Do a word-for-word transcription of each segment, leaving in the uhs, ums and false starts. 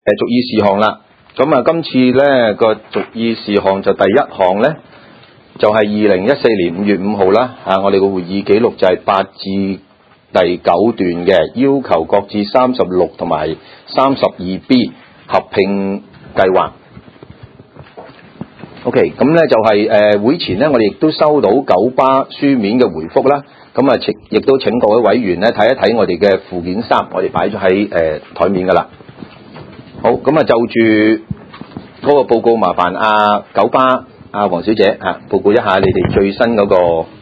誒續議事項啦，咁啊今次咧個續議事項就第一項咧，就係二零一四年五月五號啦，啊我哋個會議記錄就係八至第九段嘅，要求擱置三十六同埋三十二 B 合併計劃。OK， 咁咧就係、是、誒、呃、會前咧，我哋亦都收到九巴書面嘅回覆啦，咁啊請亦都請各位委員咧睇一睇我哋嘅附件三，我哋擺咗喺誒台面噶啦。好，咁啊就住嗰個報告，麻煩阿九巴阿黃小姐啊，報告一下你哋最新嗰、那個。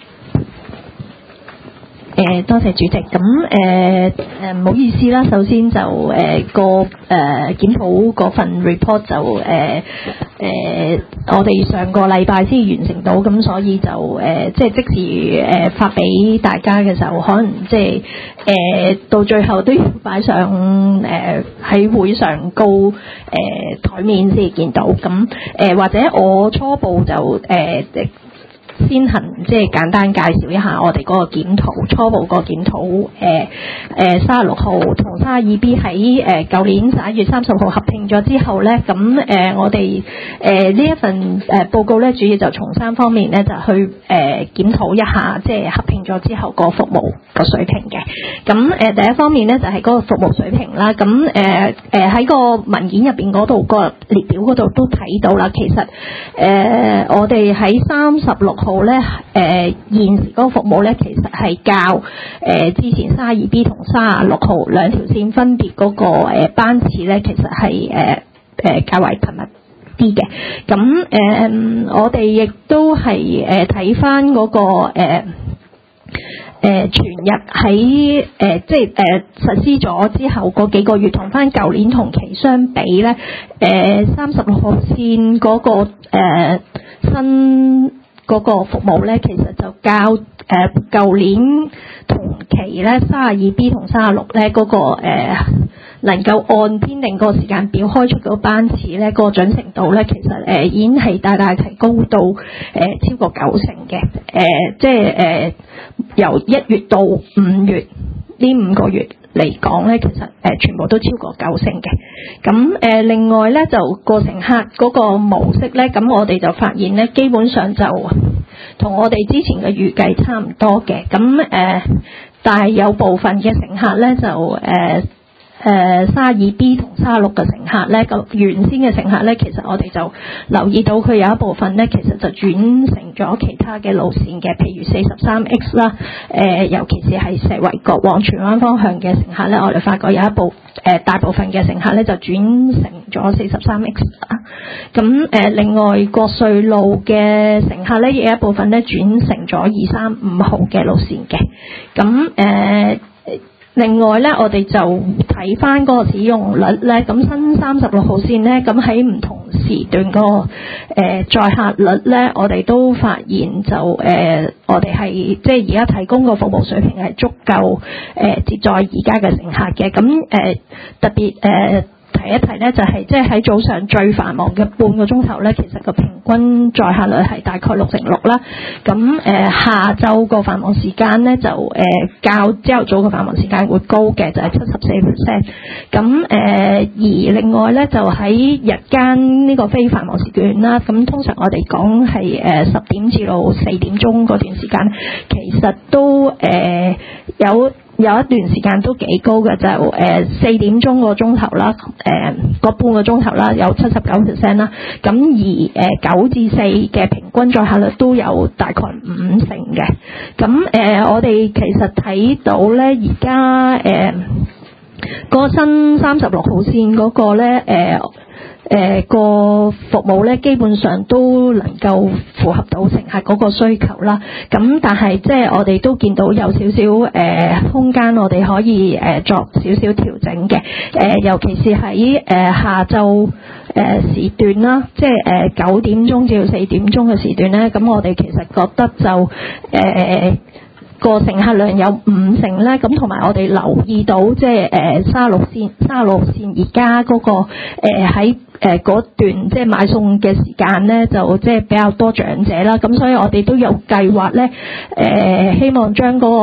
誒多謝主席，咁誒誒唔好意思啦，首先就誒、呃、個誒、呃、檢討嗰份 report 就誒誒、呃呃、我哋上個禮拜先完成到，咁所以就誒、呃、即係即時誒、呃、發俾大家嘅時候，可能即係誒、呃、到最後都要擺上誒喺、呃、會上高誒台、呃、面先見到，咁誒、呃、或者我初步就誒。呃先行即係簡單介紹一下我哋嗰個檢討，初步個檢討，誒誒三十六號同三十二 B 喺誒舊年十一月三十號合併咗之後咧，咁誒、呃、我哋誒呢一份誒報告咧，主要就從三方面咧就去誒、呃、檢討一下，即係合併咗之後個服務個水平嘅。咁誒、呃、第一方面咧就係、是、嗰個服務水平啦。咁誒誒喺個文件入邊嗰度個列表嗰度都睇到啦。其實誒、呃、我哋喺三十六號咧，誒、呃、現時嗰個服務咧，其實係較誒、呃、之前三十二 B 同三十六號兩條線分別嗰、那個、呃、班次咧，其實係誒誒較為頻密啲嘅。咁誒、呃、我哋亦都係誒睇翻嗰個誒。呃誒、呃、全日喺誒、呃、即係誒、呃、實施咗之後嗰幾個月，同翻舊年同期相比咧，誒三十六號線嗰、那個誒、呃、新嗰個服務咧，其實就較誒舊、呃、年同期咧，三十二 B 同三十六咧嗰個誒、呃、能夠按編定個時間表開出嗰班次咧，嗰、那個準程度咧，其實誒、呃、已經係大大提高到誒、呃、超過九成嘅，誒、呃、即係誒。呃由一月到五月呢五個月嚟講咧，其實誒、呃、全部都超過九成嘅。咁誒、呃、另外咧就個乘客嗰個模式咧，咁我哋就發現咧，基本上就同我哋之前嘅預計差唔多嘅。咁誒、呃，但係有部分嘅乘客咧就誒。呃誒三十二 B 同三十六嘅乘客咧，咁原先嘅乘客咧，其實我哋就留意到佢有一部分咧，其實就轉乘咗其他嘅路線嘅，譬如四十三 X 啦，誒尤其是係石圍角往荃灣方向嘅乘客咧，我哋發覺有一部誒、呃、大部分嘅乘客咧就轉乘咗四十三 X 啦。咁誒、呃、另外國瑞路嘅乘客咧，亦有一部分咧轉乘咗二三五號嘅路線嘅。咁誒。呃另外咧，我哋就睇翻嗰個使用率咧，咁新三十六號線咧，咁喺唔同時段個誒、呃、載客率咧，我哋都發現就誒、呃，我哋係即係而家提供個服務水平係足夠誒、呃、接載而家嘅乘客嘅，咁誒、呃、特別誒。呃提一提咧，就係即係喺早上最繁忙嘅半個鐘頭咧，其實個平均載客率係大概六成六啦。咁誒、呃、下晝個繁忙時間咧，就誒、呃、較朝頭早個繁忙時間會高嘅，就係七十四 percent。咁誒、呃、而另外咧，就喺日間呢個非繁忙時段啦。咁通常我哋講係誒十點至到四點鐘嗰段時間，其實都誒、呃、有。有一段時間都幾高嘅，就誒四點鐘個鐘頭啦，誒個半個鐘頭啦，有七十九 percent 啦。咁而誒九至四嘅平均載客率都有大概五成嘅。咁誒我哋其實睇到咧，而家誒個新三十六號線嗰個咧誒。誒、呃、個服務咧，基本上都能夠符合到乘客嗰個需求啦。咁但係即係我哋都見到有少少誒空間，我哋可以誒、呃、作少少調整嘅。誒、呃、尤其是喺誒、呃、下晝誒、呃、時段啦，即係誒九點鐘至到四點鐘嘅時段咧，咁我哋其實覺得就誒。呃個乘客量有五成咧，咁同埋我哋留意到，即係誒三十六線、三十六線而家嗰個喺誒嗰段即係買餸嘅時間咧，就即係比較多長者啦，咁所以我哋都有計劃咧，誒、呃、希望將嗰個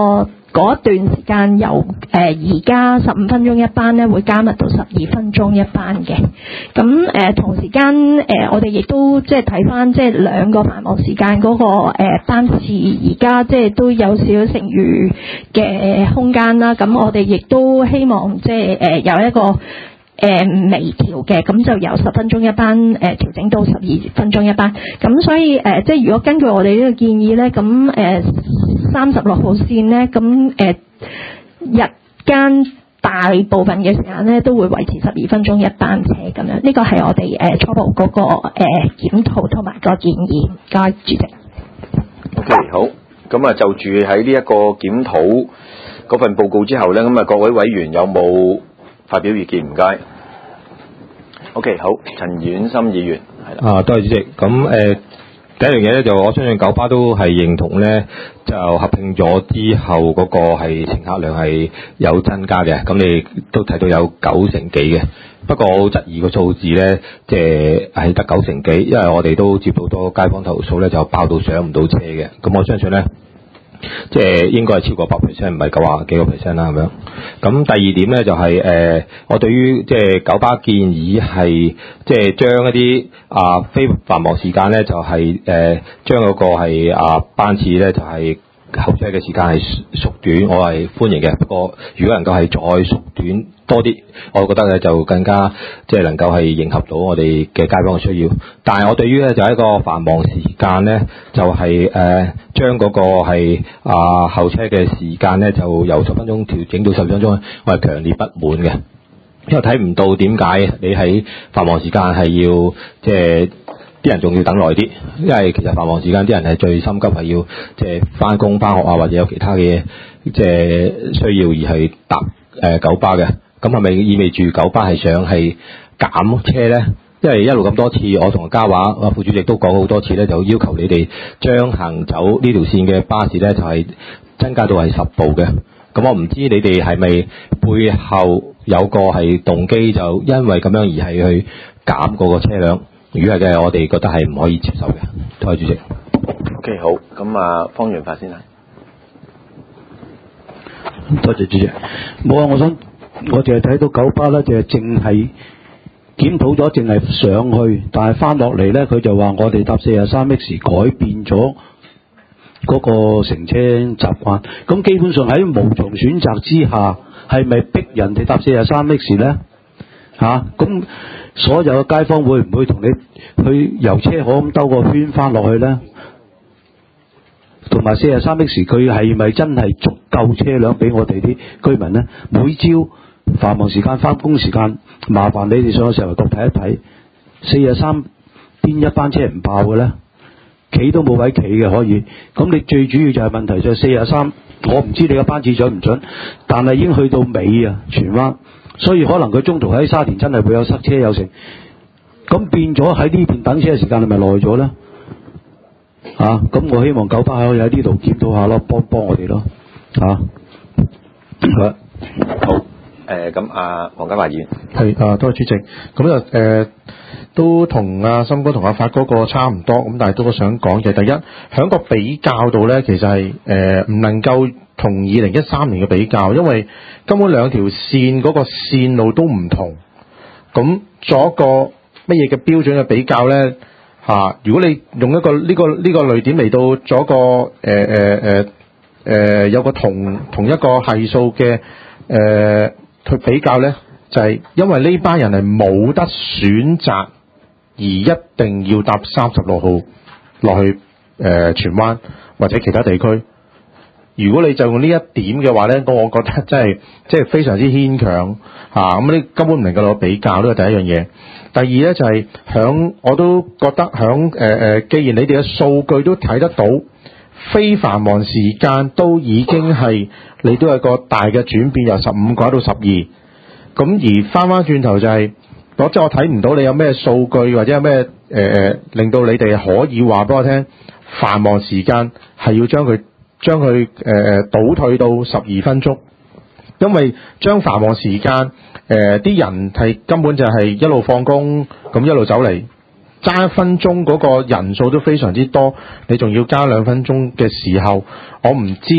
嗰一段時間由誒而家十五分鐘一班咧，會加密到十二分鐘一班嘅。咁誒、呃、同時間誒、呃，我哋亦都即係睇翻即係兩個繁忙時間嗰、那個誒、呃、班次，而家即係都有少少剩餘嘅空間啦。咁我哋亦都希望即係誒、呃、有一個誒、呃、微調嘅，咁就由十分鐘一班誒、呃、調整到十二分鐘一班。咁所以誒、呃，即係如果根據我哋呢個建議咧，咁誒三十六號線咧，咁誒、呃、日間大部分嘅時間咧都會維持十二分鐘一班車咁樣。呢個係我哋誒、呃、初步嗰、那個誒、呃、檢討同埋個建議。唔該，主席。 OK， 好。咁啊，就住喺呢一個檢討嗰份報告之後咧，咁啊各位委員有冇發表意見？唔該。OK， 好，陳婉心議員係啦。 啊，多謝主席。咁誒、呃、第一樣嘢咧，就我相信九巴都係認同咧，就合併咗之後嗰個係乘客量係有增加嘅。咁你都睇到有九成幾嘅。不過我質疑個數字咧，即係係得九成幾，因為我哋都接到好多街坊投訴咧，就爆到上唔到車嘅。咁我相信咧，即係應該係超過百 percent， 唔係九啊幾個 percent 啦，咁樣。咁第二點咧就係、是、誒、呃，我對於即係九巴建議係即係將一啲啊非繁忙時間咧，就係誒將嗰個係啊班次咧，就係、是、候車嘅時間係縮短，我係歡迎嘅。不過如果能夠係再縮短多啲，我覺得咧就更加即係能夠係迎合到我哋嘅街坊嘅需要。但係我對於咧就係一個繁忙時間咧，就係誒將嗰個係啊候車嘅時間咧，就由十分鐘調整到十分鐘，我係強烈不滿嘅，因為睇唔到點解你喺繁忙時間係要即係啲人仲要等耐啲，因為其實繁忙時間啲人係最心急係要即係翻工翻學啊，或者有其他嘅即係需要而係搭誒九巴嘅。咁係咪意味住九巴係想係減車咧？因為一路咁多次，我同嘉華啊副主席都講好多次咧，就要求你哋將行走呢條線嘅巴士咧，就係增加到係十部嘅。咁我唔知你哋係咪背後有個係動機，就因為咁樣而係去減嗰個車輛？如果係嘅，我哋覺得係唔可以接受嘅。多謝主席。 OK， 好。咁啊，方潤發先啦。 多謝主席。冇啊，我想我淨係睇到九巴咧，就係淨係檢討咗，淨係上去，但係翻落嚟咧，佢就話我哋搭四十三 X 改變咗嗰個乘車習慣。咁基本上喺無從選擇之下，係咪逼人哋搭四十三 X 咧？嚇、啊，咁所有嘅街坊會唔會同你去遊車河咁兜個圈翻落去咧？同埋四十三 X 佢係咪真係足夠車輛俾我哋啲居民咧？每朝繁忙時間翻工時間，麻煩你哋上去社會局睇一睇，四十三邊一班車唔爆嘅咧？企都冇位企嘅可以。咁你最主要就係問題就係四十三，我唔知你嘅班次準唔準，但係已經去到尾啊，荃灣。所以可能佢中途喺沙田真係會有塞車有成，咁變咗喺呢邊等車嘅時間係咪耐咗咧？嚇、啊！咁我希望九巴可以喺呢度檢討下咯，幫幫我哋咯，嚇、啊。 好。誒咁啊，黃家華議員係啊，多謝主席。咁就誒、呃、都同阿森哥同阿發嗰個差唔多，咁但係都想講嘅。第一，喺個比較度咧，其實係誒唔能夠同二零一三年嘅比較，因為根本兩條線嗰個線路都唔同。咁做一個乜嘢嘅標準嘅比較咧？嚇、啊，如果你用一個呢、這個呢、這個類點嚟到做一個誒誒誒誒有個同同一個係數嘅誒。呃去比較呢，就係、是、因為呢班人係冇得選擇，而一定要搭三十六號落去誒荃灣或者其他地區。如果你就用呢一點嘅話呢，我覺得真係即係非常之牽強嚇。咁、啊、你根本唔能夠攞比較，呢個第一樣嘢。第二呢，就係、是、響我都覺得響誒誒，既然你哋嘅數據都睇得到，非繁忙時間都已經係你都有個大嘅轉變，由十五改到十二。咁而翻翻轉頭就係、是，我即係我睇唔到你有咩數據或者有咩誒誒，令到你哋可以話俾我聽，繁忙時間係要將佢將佢誒誒倒退到十二分鐘，因為將繁忙時間誒啲、呃、人係根本就係一路放工咁一路走嚟。揸一分鐘嗰個人數都非常之多，你仲要加兩分鐘嘅時候，我唔知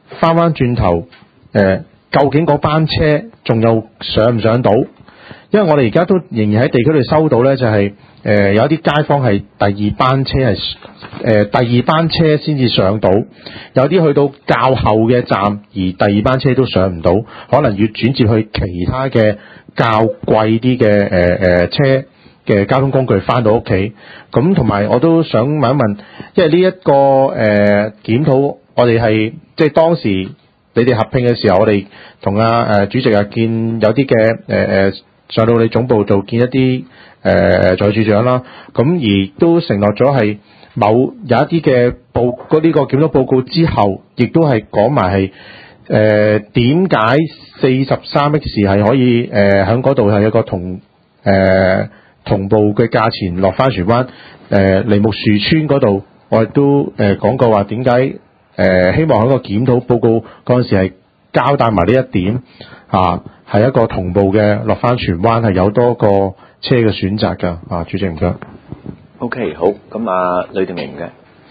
翻翻轉頭，誒、呃、究竟嗰班車仲有上唔上到？因為我哋而家都仍然喺地區度收到咧，就係、是、誒、呃、有一啲街坊係第二班車係誒、呃、第二班車先至上到，有啲去到較後嘅站，而第二班車都上唔到，可能要轉接去其他嘅較貴啲嘅誒誒車嘅交通工具翻到屋企。咁同埋我都想問一問，因為呢、這、一個誒、呃、檢討，我哋係即係當時你哋合併嘅時候，我哋同阿誒主席啊見有啲嘅誒誒上到你總部度見一啲誒助理處長啦，咁而都承諾咗係某有一啲嘅報嗰呢個檢討報告之後，亦都係講埋係誒點解四十三 X 係可以誒喺嗰度係一個同誒、呃、同步嘅價錢落返荃灣誒梨木樹村嗰度，我亦都誒講過話點解誒希望喺個檢討報告嗰陣時係交代埋呢一點啊。係一個同步嘅落翻荃灣，係有多個車嘅選擇㗎。啊，主席唔該。 OK， 好，咁啊，呂定明嘅。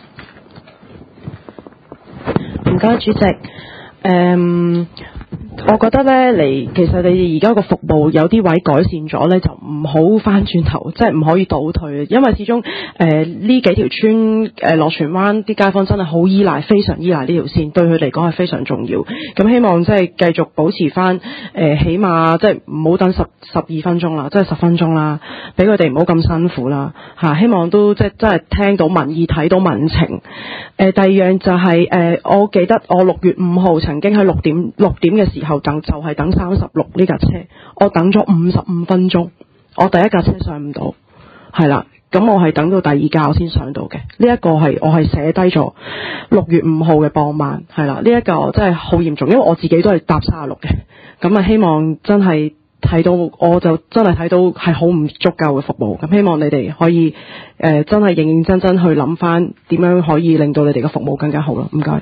唔該，主席。誒、嗯，我覺得咧，嚟其實你哋而家個服務有啲位改善咗咧，就唔好翻轉頭，即係唔可以倒退，因為始終誒呢、呃、幾條村誒落荃灣啲街坊真係好依賴，非常依賴呢條線，對佢嚟講係非常重要。咁希望即係繼續保持翻誒、呃，起碼即係唔好等十十二分鐘啦，即係十分鐘啦，俾佢哋唔好咁辛苦啦嚇、啊。希望都即係真係聽到民意，睇到民情。誒、呃，第二樣就係、是、誒、呃，我記得我六月五號曾經喺六點六點嘅時候等，就係、是、等三十六呢架車，我等咗五十五分鐘，我第一架車上唔到，係啦。咁我係等到第二架我先上到嘅，呢、這、一個係我係寫低咗六月五號嘅傍晚，係啦，呢、這、一個真係好嚴重，因為我自己都係搭三十六嘅，咁啊希望真係睇到，我就真係睇到係好唔足夠嘅服務，咁希望你哋可以誒、呃、真係認認真真去諗翻點樣可以令到你哋嘅服務更加好咯，唔該。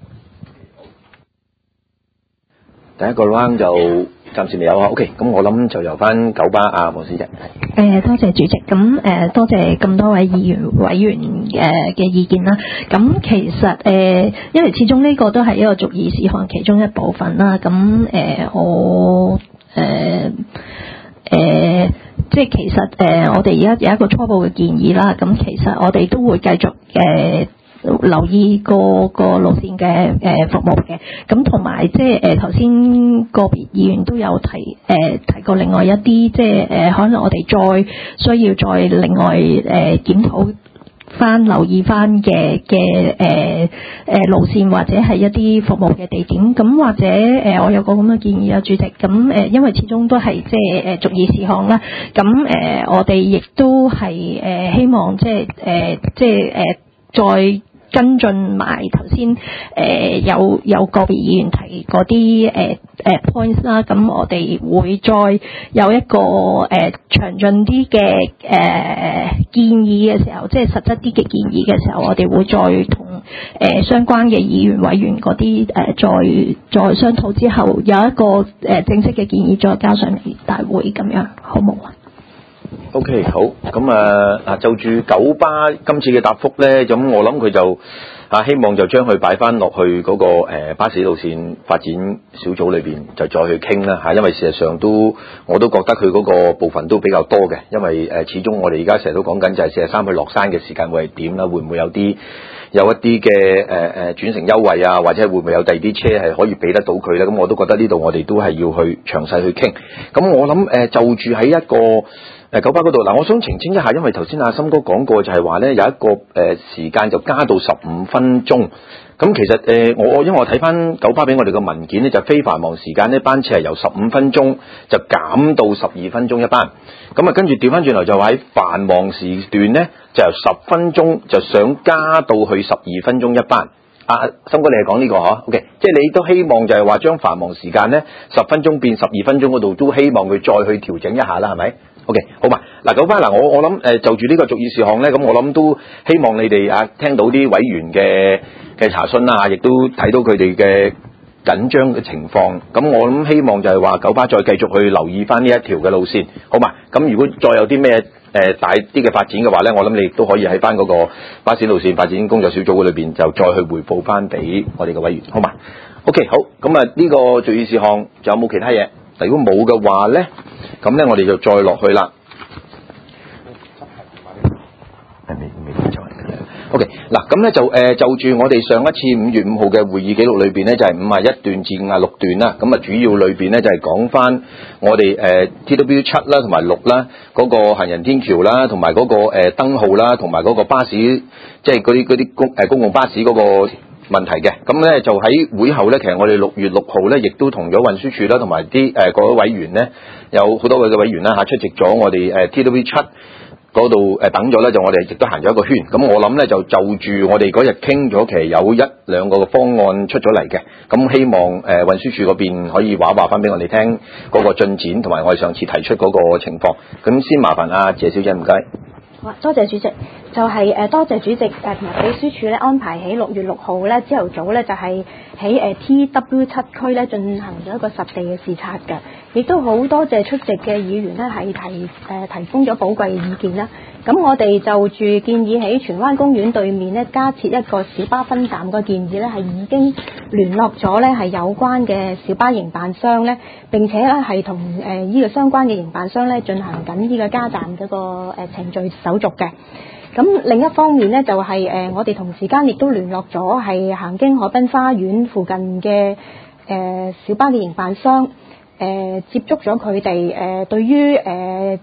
第一個 round 就暫時未有啊 ，OK， 咁我諗就由翻九巴啊，黃小姐。 誒，多謝主席，咁誒多謝咁多位議員委員誒嘅意見啦。咁其實誒，因為始終呢個都係一個逐議事項其中一部分啦。咁誒，我誒誒，即係其實誒，我哋而家有一個初步嘅建議啦。咁其實我哋都會繼續誒。留意個個路線嘅誒服務嘅，咁同埋即係誒頭先個別議員都有提誒、呃、提過另外一啲即係誒可能我哋再需要再另外誒、呃、檢討翻留意翻嘅嘅誒誒路線或者係一啲服務嘅地點，咁或者誒、呃、我有個咁嘅建議啊，主席，咁誒、呃、因為始終都係即係誒逐議事項啦，咁誒、呃、我哋亦都係誒、呃、希望即係誒即係誒再跟進埋頭先誒有有個別議員提嗰啲誒誒 points 啦，咁我哋會再有一個誒、呃、詳盡啲嘅誒建議嘅時候，即係實質啲嘅建議嘅時候，我哋會再同誒、呃、相關嘅議員委員嗰啲誒再再商討之後，有一個誒、呃、正式嘅建議再交上嚟大會咁樣，好冇啊？ OK， 好，咁啊，嗱，就住九巴今次嘅答覆咧，咁我諗佢就啊，希望就將佢擺翻落去嗰、那個誒、呃、巴士路線發展小組裏邊，就再去傾啦嚇。因為事實上都我都覺得佢嗰個部分都比較多嘅，因為誒、呃、始終我哋而家成日都講緊就係四十三去落山嘅時間會係點啦，會唔會有啲有一啲嘅誒誒轉乘優惠啊，或者會唔會有第二啲車係可以俾得到佢咧？咁我都覺得呢度我哋都係要去詳細去傾。咁我諗誒、呃、就住喺一個。誒九巴嗰度嗱，我想澄清一下，因為頭先阿森哥講過就係話咧有一個誒、呃、時間就加到十五分鐘，咁其實誒、呃、我因為我睇翻九巴俾我哋嘅文件咧，就非繁忙時間呢班次係由十五分鐘就減到十二分鐘一班，咁啊跟住調翻轉頭就話喺繁忙時段咧就由十分鐘就想加到去十二分鐘一班。阿森哥你係講呢個嗬 ？OK， 即係你都希望就係話將繁忙時間咧十分鐘變十二分鐘嗰度都希望佢再去調整一下啦，係咪？OK， 好嘛，嗱，九巴嗱，我我諗誒就住呢個逐議事項咧，咁我諗都希望你哋啊聽到啲委員嘅嘅查詢啦，亦都睇到佢哋嘅緊張嘅情況，咁我諗希望就係話九巴再繼續去留意翻呢一條嘅路線，好嘛？咁如果再有啲咩誒大啲嘅發展嘅話咧，我諗你亦都可以喺翻嗰個巴士路線發展工作小組嗰裏邊就再去匯報翻俾我哋嘅委員，好嘛 ？OK， 好，咁啊呢個注意事項仲有冇其他嘢？如果冇嘅話咧，咁咧我哋就再落去啦。係未未咗？OK， 嗱咁咧就誒、呃、就住我哋上一次五月五號嘅會議記錄裏邊咧，就係五啊一段至五啊六段啦。咁啊主要裏邊咧就係講翻我哋誒、呃、T W 七啦同埋六啦嗰個行人天橋啦，同埋嗰個誒、呃、燈號啦，同埋嗰個巴士即係嗰啲嗰啲公誒公共巴士嗰個問題嘅。咁咧就喺會後咧，其實我哋六月六號咧，亦都同咗運輸署啦，同埋啲誒各位委員咧，有好多位嘅委員啦嚇出席咗我哋誒 T W 七。嗰度誒等咗咧，就我哋亦都行咗一個圈。咁我諗咧就就住我哋嗰日傾咗，其實有一兩個方案出咗嚟嘅。咁希望誒、呃、運輸署嗰邊可以話話翻俾我哋聽嗰個進展，同埋我哋上次提出嗰個情況。咁先麻煩阿謝小姐，唔該。 好啊，多謝主席。就係、是、誒、呃、多謝主席誒同埋秘書處咧安排喺六月六號咧朝頭早咧就係喺誒 T W 七區咧進行咗一個實地嘅視察嘅，亦都好多謝出席嘅議員咧係提誒、呃、提供咗寶貴嘅意見啦。咁我哋就住建議喺荃灣公園對面咧加設一個小巴分站個建議咧係已經聯絡咗咧係有關嘅小巴營辦商咧，並且咧係同誒呢個相關嘅營辦商咧進行緊呢個加站嗰個誒程序手續嘅。咁另一方面咧，就係、是、誒、呃、我哋同時間亦都聯絡咗係行經海濱花園附近嘅誒、呃、小巴嘅營辦商，誒、呃、接觸咗佢哋誒對於誒誒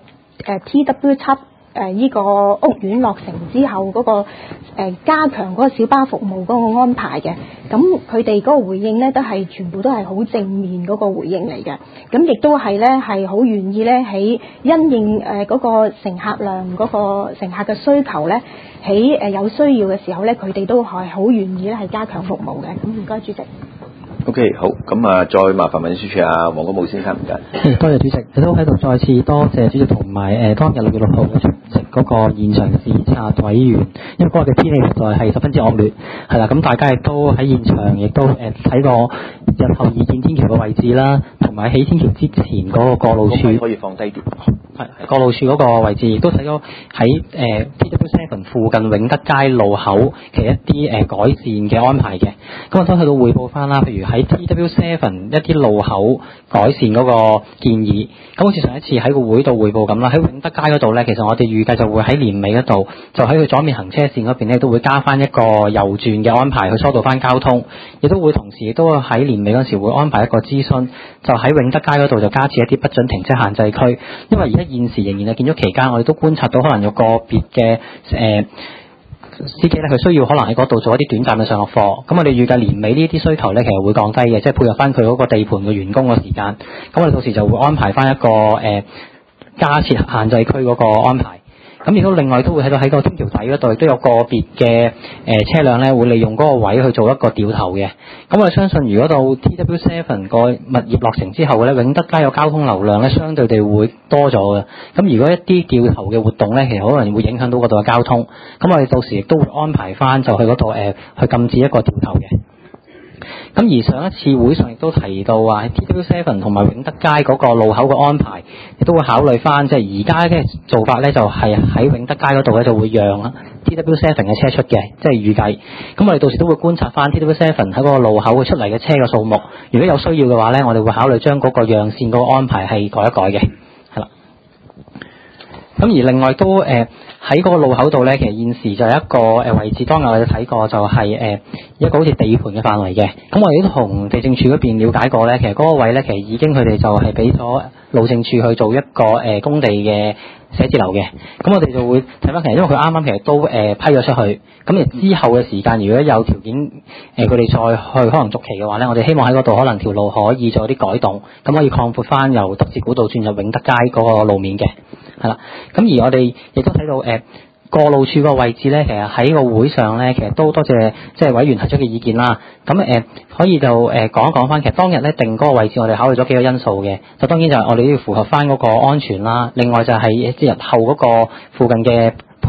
T W 七誒呢個屋苑落成之後嗰、那個、呃、加強嗰個小巴服務嗰個安排嘅。咁佢哋嗰個回應咧都係全部都係好正面嗰個回應嚟嘅。咁亦都係咧係好願意咧喺因應誒嗰個乘客量嗰、那個乘客嘅需求咧，喺誒有需要嘅時候咧，佢哋都係好願意咧係加強服務嘅。咁唔該主席。 OK， 好，咁啊，再麻煩運輸署啊，黃國武先生唔該。 誒，多謝主席，亦都喺度再次多謝主席同埋誒當日六月六號嘅出席嗰個現場視察委員，因為嗰日嘅天氣實在係十分之惡劣，係啦，咁大家亦都喺現場亦都誒睇過日後擬建天橋嘅位置啦，同埋喺天橋之前嗰個過路處可以放低啲。 係過路處嗰個位置，亦都睇咗喺誒 T W 七附近永德街路口嘅一啲誒、呃、改善嘅安排嘅。咁我想去到匯報翻啦，譬如喺 T W 七一啲路口改善嗰個建議，咁好似上一次喺個會度匯報咁啦，喺永德街嗰度咧，其實我哋預計就會喺年尾嗰度，就喺佢左面行車線嗰邊咧，都會加翻一個右轉嘅安排，去疏導翻交通，亦都會同時亦都喺年尾嗰時會安排一個諮詢，就喺永德街嗰度就加設一啲不准停車限制區，因為而家現時仍然係建築期間，我哋都觀察到可能有個別嘅誒、呃、司機咧，佢需要可能喺嗰度做一啲短暫嘅上落課。咁我哋預計年尾呢啲需求咧，其實會降低嘅，即係配合翻佢嗰個地盤嘅員工嘅時間。咁我哋到時就會安排翻一個誒、呃、加設限制區嗰個安排。咁亦都另外都會喺度喺個天橋底嗰度，亦都有個別嘅誒、呃、車輛咧，會利用嗰個位去做一個掉頭嘅。咁我哋相信，如果到 T W 七個物業落成之後咧，永德街有交通流量咧，相對地會多咗嘅。咁如果一啲掉頭嘅活動咧，其實可能會影響到嗰度嘅交通。咁我哋到時亦都會安排翻，就去嗰度誒去禁止一個掉頭嘅。咁而上一次會上亦都提到話，喺 T W 七同埋永德街嗰個路口嘅安排，亦都會考慮翻，即係而家嘅做法咧，就係喺永德街嗰度咧就會讓 T W 七嘅車出嘅，即係預計。咁我哋到時都會觀察翻 T W 七喺嗰個路口會出嚟嘅車嘅數目，如果有需要嘅話咧，我哋會考慮將嗰個讓線嗰個安排係改一改嘅，係啦。咁而另外都誒喺嗰個路口度咧，其實現時就有一個誒位置，當日我哋睇過就係、是、誒、呃、一個好似地盤嘅範圍嘅。咁我哋都同地政處嗰邊了解過咧，其實嗰個位咧，其實已經佢哋就係俾咗路政處去做一個誒、呃、工地嘅寫字樓嘅。咁我哋就會睇翻，其實因為佢啱啱其實都誒、呃、批咗出去。咁而之後嘅時間，如果有條件誒佢哋再去可能續期嘅話咧，我哋希望喺嗰度可能條路可以做啲改動，咁可以擴闊翻由德士古道轉入永德街嗰個路面嘅。係啦，咁而我哋亦都睇到誒、呃、過路處個位置咧，其實喺個會上咧，其實都多謝即係委員提出嘅意見啦。咁誒、呃、可以就誒、呃、講一講翻，其實當日咧定嗰個位置，我哋考慮咗幾個因素嘅。就當然就係我哋都要符合翻嗰個安全啦，另外就係即係日後嗰個附近嘅配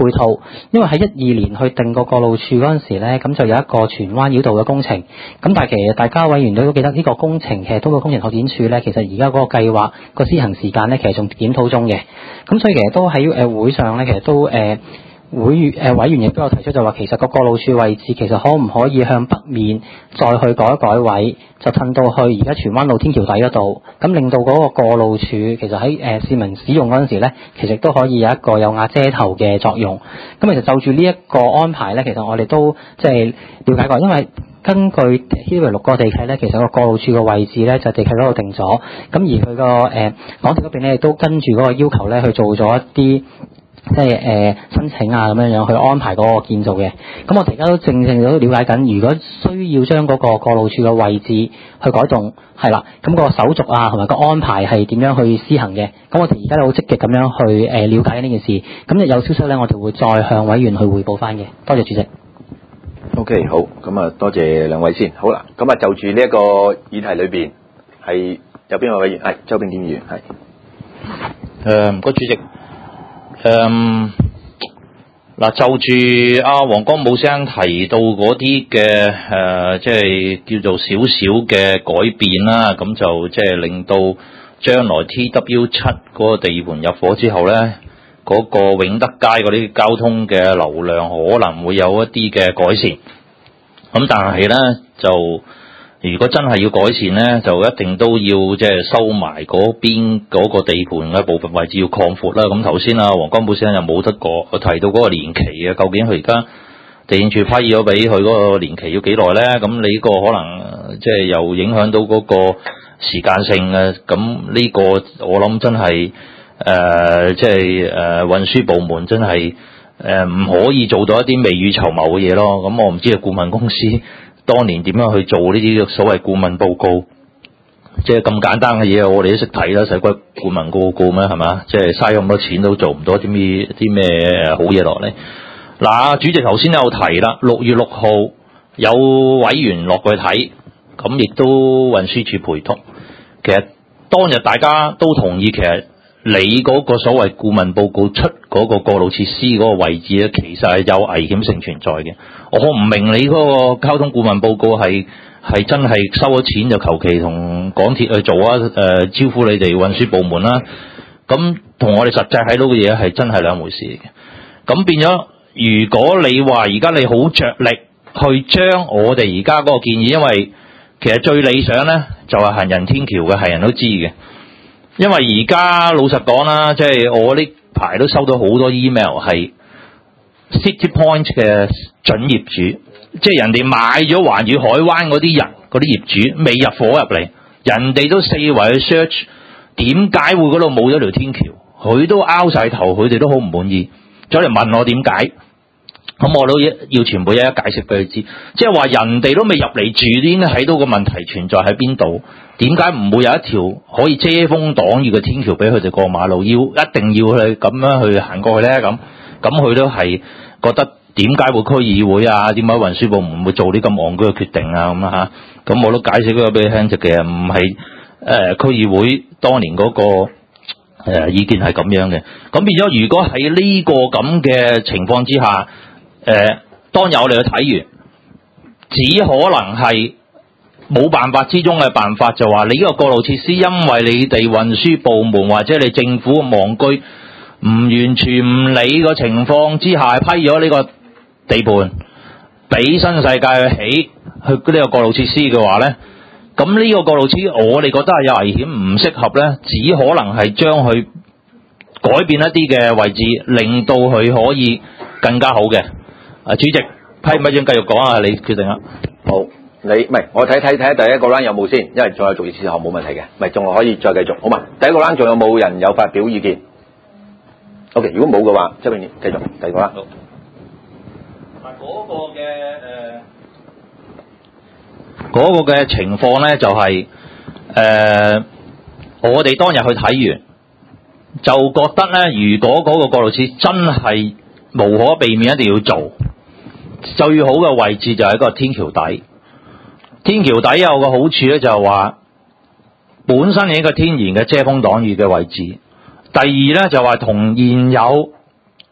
套，因為喺一二年去定個過路處嗰陣時咧，咁就有一個荃灣繞道嘅工程，咁但係其實大家委員都記得呢個工程其實通過工程拓展處咧，其實而家嗰個計劃個施行時間咧，其實仲檢討中嘅，咁所以其實都喺誒會上咧，其實都誒。呃會誒委員亦都有提出就話，其實個過路處位置其實可唔可以向北面再去改一改位，就褪到去而家荃灣路天橋底嗰度，咁令到嗰個過路處其實喺誒、呃、市民使用嗰陣時咧，其實都可以有一個有瓦遮頭嘅作用。咁其實就住呢一個安排咧，其實我哋都即係了解過，因為根據 T W 六個地契咧，其實個過路處嘅位置咧就地契嗰度定咗，咁而佢個誒港鐵嗰邊咧亦都跟住嗰個要求咧去做咗一啲。即係誒、呃、申請啊咁樣樣去安排嗰個建造嘅，咁我哋而家都正正都了解緊，如果需要將嗰個過路處嘅位置去改動，係啦，咁、個手續啊同埋個安排係點樣去施行嘅，咁我哋而家好積極咁樣去誒了解呢件事，咁有消息咧我哋會再向委員去匯報翻嘅，多謝主席。 OK， 好，咁啊多謝兩位先，好啦，咁啊就住呢一個議題裏邊係有邊位委員？係周炳添議員，係。 誒唔該主席。誒嗱、嗯，就住阿黃光武先生提到嗰啲嘅誒，即係叫做少少嘅改變啦，咁就即係令到將來 T W 七嗰個地盤入伙之後咧，嗰、嗰個永德街嗰啲交通嘅流量可能會有一啲嘅改善。咁但係咧就。如果真係要改善咧，就一定都要即係收埋嗰邊嗰個地盤嘅部分位置要擴闊啦。咁頭先啊，黃光寶先生又冇得過，佢提到嗰個年期啊，究竟佢而家地政處批咗俾佢嗰個年期要幾耐咧？咁你呢個可能即係又影響到嗰個時間性啊。咁呢個我諗真係誒，即係誒運輸部門真係誒唔可以做到一啲未雨綢繆嘅嘢咯。咁我唔知係顧問公司。當年點樣去做呢啲所謂顧問報告？即係咁簡單嘅嘢，我哋都識睇啦，使鬼顧問報告咩？係嘛？即係嘥咁多錢都做唔到啲咩啲咩好嘢落嚟。嗱，主席頭先有提啦，六月六號有委員落去睇，咁亦都運輸署陪同。其實當日大家都同意，其實你嗰個所謂顧問報告出嗰個過路設施嗰個位置咧，其實係有危險性存在嘅。我唔明你嗰個交通顧問報告係係真係收咗錢就求其同港鐵去做啊？誒、呃，招呼你哋運輸部門啦。咁同我哋實際睇到嘅嘢係真係兩回事嚟嘅。咁變咗，如果你話而家你好着力去將我哋而家嗰個建議，因為其實最理想咧就係、是、行人天橋嘅，係人都知嘅。因為而家老實講啦，即、就、係、是、我呢排都收到好多 email 係 City Point 嘅準業主，即係人哋買咗環宇海灣嗰啲人嗰啲業主未入伙入嚟，人哋都四圍去 search 點解會嗰度冇咗條天橋，佢都拗晒頭，佢哋都好唔滿意，走嚟問我點解，咁我都要全部一一解釋俾佢知，即係話人哋都未入嚟住，應該睇到個問題存在喺邊度，點解唔會有一條可以遮風擋雨嘅天橋俾佢哋過馬路，要一定要去咁樣去行過去咧？咁咁佢都係覺得點解會區議會啊？點解運輸部門會做啲咁戇居嘅決定啊？咁啊嚇，咁我都解釋咗俾你聽，就其實唔係誒區議會當年嗰、那個誒、呃、意見係咁樣嘅。咁變咗，如果喺呢個咁嘅情況之下，誒、呃、當日我哋去睇完，只可能係冇辦法之中嘅辦法，就話你呢個過路設施，因為你哋運輸部門或者你政府嘅網居唔完全唔理個情況之下批咗呢個地盤俾新世界去起去呢個過路設施嘅話咧，咁呢個過路設施我哋覺得係有危險，唔適合咧，只可能係將佢改變一啲嘅位置，令到佢可以更加好嘅。啊，主席批唔批准繼續講啊？你決定啦。 好，你唔係我睇睇睇第一個 round 有冇先，因為仲有逐字事項冇問題嘅，唔係仲可以再繼續，好嘛？第一個 round 仲有冇人有發表意見 ？OK， 如果冇嘅話，周永業繼續第二個 round。 嗱，嗰個嘅誒，嗰、呃、個嘅情況咧就係、是、誒、呃，我哋當日去睇完，就覺得咧，如果嗰個過路設施真係無可避免一定要做，最好嘅位置就係一個天橋底。天橋底有個好處咧，就係話本身係一個天然嘅遮風擋雨嘅位置。第二咧就話同現有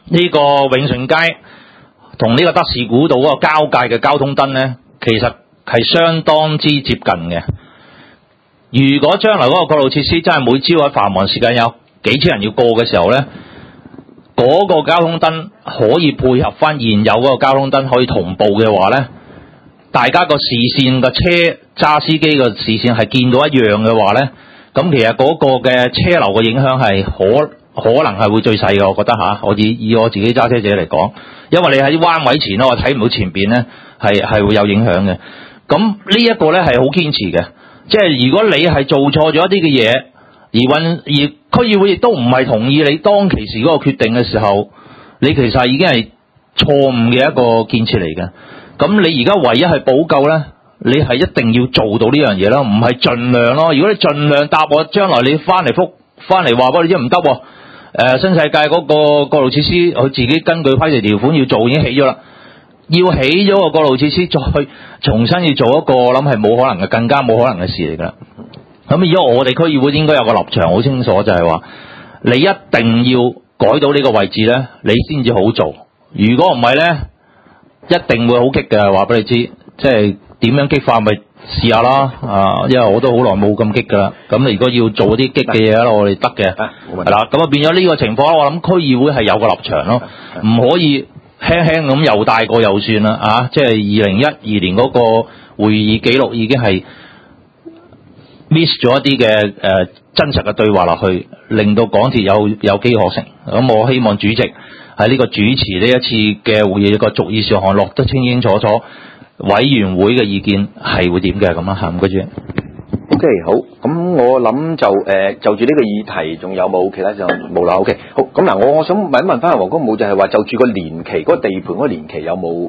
呢個永順街同呢個德士古道嗰個交界嘅交通燈呢，其實係相當之接近嘅。如果將來嗰個過路設施真係每朝喺繁忙時間有幾千人要過嘅時候呢，嗰個交通燈可以配合翻現有嗰個交通燈可以同步嘅話呢，大家個視線嘅車揸司機嘅視線係見到一樣嘅話呢，咁其實嗰個嘅車流嘅影響係可可能係會最細嘅，我覺得嚇。我以以我自己揸車者嚟講，因為你喺彎位前咧，我睇唔到前邊呢係係會有影響嘅。咁呢一個呢係好堅持嘅，即係如果你係做錯咗一啲嘅嘢，而運而區議會亦都唔係同意你當其時嗰個決定嘅時候，你其實已經係錯誤嘅一個建設嚟嘅。咁你而家唯一係補救呢，你係一定要做到呢樣嘢咯，唔係盡量咯。如果你盡量答我，將來你翻嚟覆翻嚟話俾你知唔得喎。誒新世界嗰個過路設施，佢自己根據規條條款要做已經起咗啦，要起咗個過路設施再重新要做一個，我諗係冇可能嘅，更加冇可能嘅事嚟㗎啦。咁如果我哋區議會應該有個立場好清楚，就係話你一定要改到呢個位置咧，你先至好做。如果唔係咧，一定會好激嘅，話俾你知。即係點樣激化咪試下啦，啊，因為我都好耐冇咁激㗎啦。咁你如果要做啲激嘅嘢咧，我哋得嘅。係啦，咁啊變咗呢個情況，我諗區議會係有個立場咯，唔可以輕輕咁又大過又算啦，啊！即係二零一二年嗰個會議記錄已經係 miss 咗一啲嘅誒真實嘅對話落去，令到港鐵有有機可乘。咁我希望主席喺呢個主持呢一次嘅會議個逐議事項落得清清楚楚，委員會嘅意見係會點嘅咁啊？嚇，唔該主席。 OK， 好，咁我諗就誒、呃、就住呢個議題，仲有冇其他就冇啦。OK， 好，咁嗱，我我想問一問翻阿黃公武，就係話就住個年期，嗰、那個地盤嗰個年期有冇？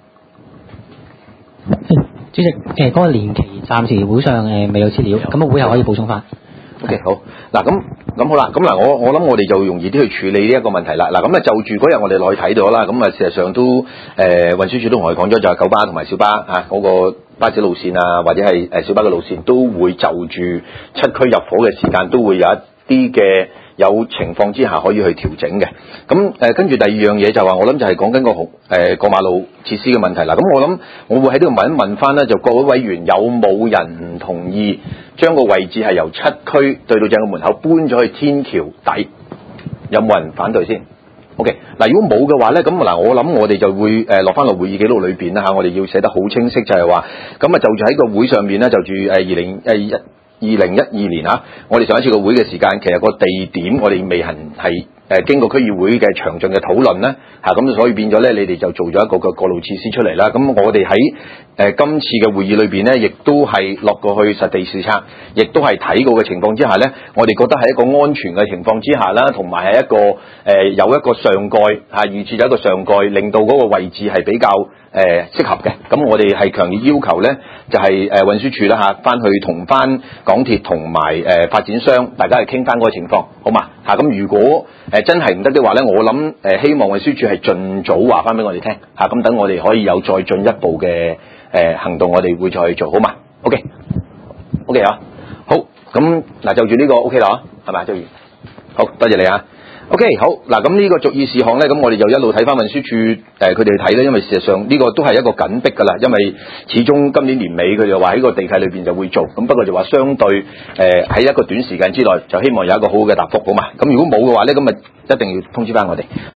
主席，誒、呃、嗰、那個年期暫時會上誒、呃、未有資料，咁啊會後可以補充翻。 OK， 好，嗱咁咁好啦，咁嗱我我諗我哋就容易啲去處理呢一個問題啦。嗱咁啊就住嗰日我哋落去睇到啦，咁啊事實上都誒、呃、運輸署都同我哋講咗，就係九巴同埋小巴啊嗰、那個巴士路線啊，或者係誒小巴嘅路線，都會就住七區入伙嘅時間，都會有一啲嘅有情況之下可以去調整嘅。咁誒跟住第二樣嘢就話，我諗就係講緊個紅誒過馬路設施嘅問題啦。咁我諗我會喺呢度問一問翻咧，就各位委員有冇人唔同意將個位置係由七區對到正個門口搬咗去天橋底？有冇人反對先？OK， 嗱，如果冇嘅話咧，咁嗱，我諗我哋就會誒落翻落會議記錄裏邊啦嚇，我哋要寫得好清晰，就係話，咁啊就住喺個會上面咧，就住誒二零誒一二零一二年嚇，我哋上一次個會嘅時間，其實個地點我哋未行係誒經過區議會嘅詳盡嘅討論咧嚇，咁所以變咗咧，你哋就做咗一個個過路設施出嚟啦。咁我哋喺誒今次嘅會議裏邊咧，亦都係落過去實地視察，亦都係睇過嘅情況之下咧，我哋覺得係一個安全嘅情況之下啦，同埋係一個誒、呃、有一個上蓋嚇，預設咗一個上蓋，令到嗰個位置係比較誒、呃、適合嘅。咁我哋係強烈要求咧，就係、是、誒運輸署啦嚇，翻去同翻港鐵同埋誒發展商，大家去傾翻嗰個情況，好嘛嚇？咁如果誒、呃、真係唔得嘅話咧，我諗誒、呃、希望運輸署係盡早話翻俾我哋聽嚇，咁、啊、等我哋可以有再進一步嘅誒、呃、行動，我哋會再去做，好嘛 ？OK，OK、okay. okay, 啊，好，咁嗱就住呢、這個 OK 啦，係咪啊，周瑜？好多謝你啊。OK， 好嗱，咁呢個逐議事項咧，咁我哋就一路睇翻運輸署誒佢哋睇咧，因為事實上呢個都係一個緊迫㗎啦，因為始終今年年尾佢就話喺個地契裏邊就會做，咁不過就話相對誒喺、呃、一個短時間之內就希望有一個好好嘅答覆，好嘛？咁如果冇嘅話咧，咁咪一定要通知翻我哋。